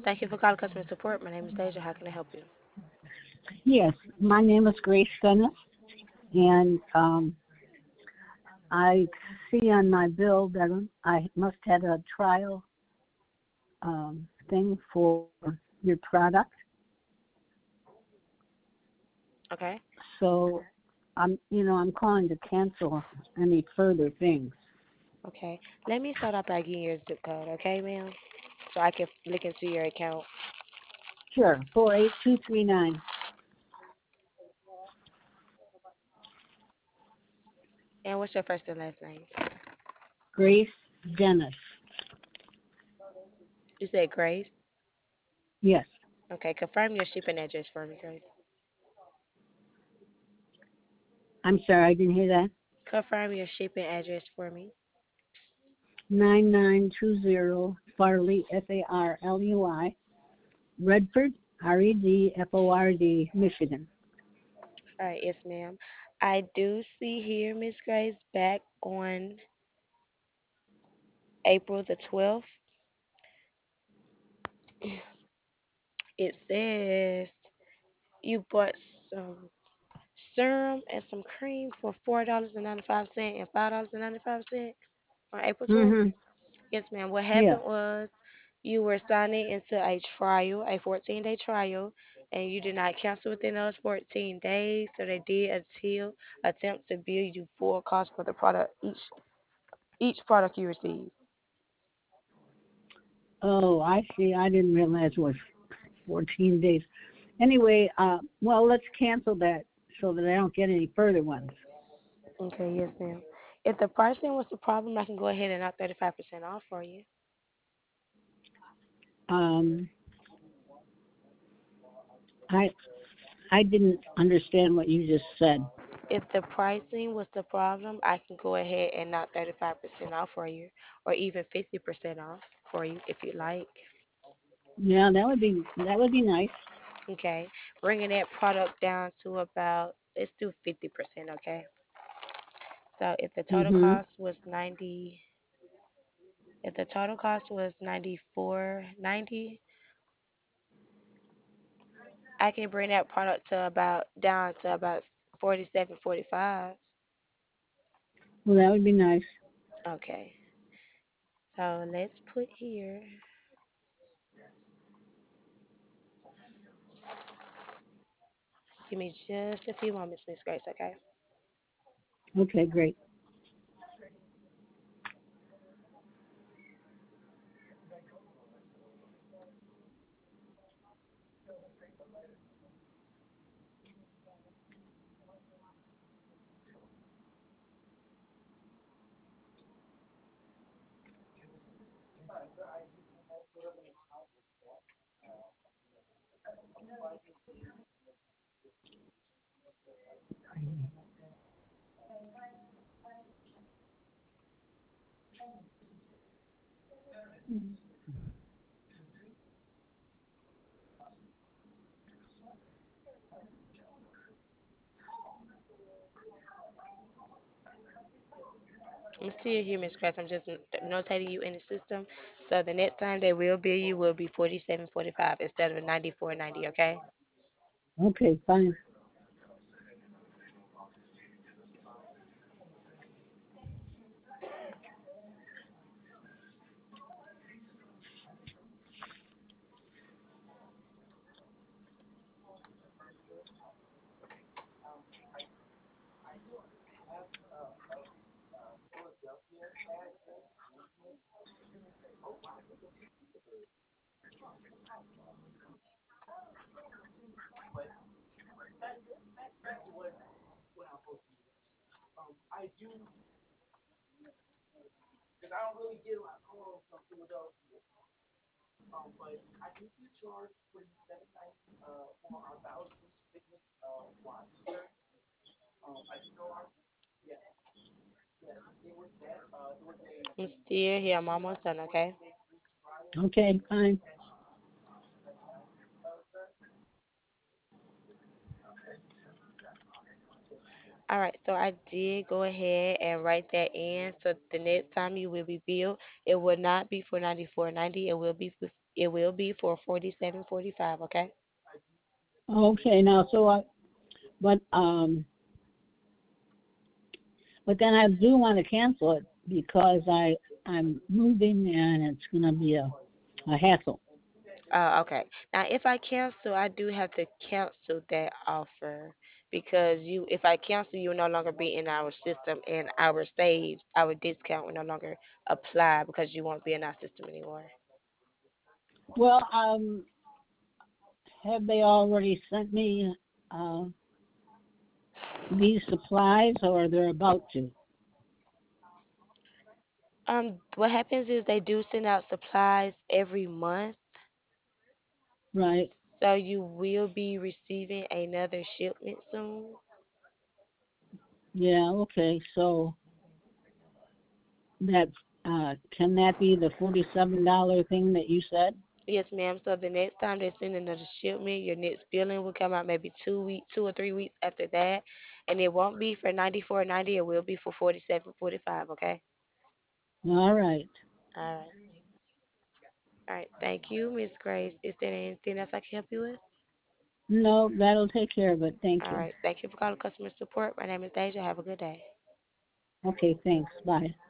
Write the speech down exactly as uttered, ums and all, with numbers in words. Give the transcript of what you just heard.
Thank you for calling customer support. My name is Deja. How can I help you? Yes, my name is Grace Dennis, and um, I see on my bill that I must have a trial um, thing for your product. Okay. So I'm, you know, I'm calling to cancel any further things. Okay. Let me start off by getting your zip code, okay, ma'am? So I can look into your account. Sure, four eight two three nine. And what's your first and last name? Grace Dennis. You said Grace. Yes, Okay. Confirm your shipping address for me, Grace. I'm sorry, I didn't hear that. Confirm your shipping address for me. nine nine two zero Farley, F A R L U I, Redford, R E D F O R D, Michigan. All right. Yes, ma'am. I do see here, Miss Grace, back on April the twelfth. It says you bought some serum and some cream for four dollars and ninety five cent and five dollars and ninety five cent on April twelfth. Mm-hmm. Yes, ma'am. What Yes. happened was you were signing into a trial, a fourteen day trial, and you did not cancel within those fourteen days. So they did until attempt to bill you full cost for the product each each product you received. Oh, I see. I didn't realize it was fourteen days. Anyway, uh, well, let's cancel that so that I don't get any further ones. Okay, yes, ma'am. If the pricing was the problem, I can go ahead and knock thirty five percent off for you. Um, I I didn't understand what you just said. If the pricing was the problem, I can go ahead and knock thirty five percent off for you, or even fifty percent off for you if you like. Yeah, that would be that would be nice. Okay, bringing that product down to about, let's do fifty percent, okay? So if the total Mhm. cost was ninety, if the total cost was ninety four ninety, I can bring that product to about down to about forty seven forty five. Well, that would be nice. Okay, so let's put here. Give me just a few moments, Miss Grace. Okay. Okay, great. I'm still here, Miss Grace. I'm just n- notating you in the system. So the next time they will bill you will be forty seven forty five instead of ninety four ninety. Okay. Okay, fine. I'm still here. I'm almost done. Okay. Okay, fine. All right. So I did go ahead and write that in. So the next time you will be billed, it will not be for ninety four ninety. It will be It will be for forty-seven forty-five, okay? Okay, now so I, but um, but then I do want to cancel it because I I'm moving and it's gonna be a a hassle. Uh, okay. Now, if I cancel, I do have to cancel that offer because you, if I cancel, you will no longer be in our system and our save, our discount will no longer apply because you won't be in our system anymore. Well, um, have they already sent me uh, these supplies, or they're about to? Um, what happens is they do send out supplies every month, Right. so you will be receiving another shipment soon. Yeah. Okay. So that uh, can that be the forty-seven dollar thing that you said? Yes, ma'am. So the next time they send another shipment, your next billing will come out maybe two week, two or three weeks after that, and it won't be for ninety four ninety. It will be for forty seven forty five. Okay. All right. All right. All right. Thank you, Miss Grace. Is there anything else I can help you with? No, that'll take care of it. Thank All you. right. Thank you for calling customer support. My name is Deja. Have a good day. Okay. Thanks. Bye.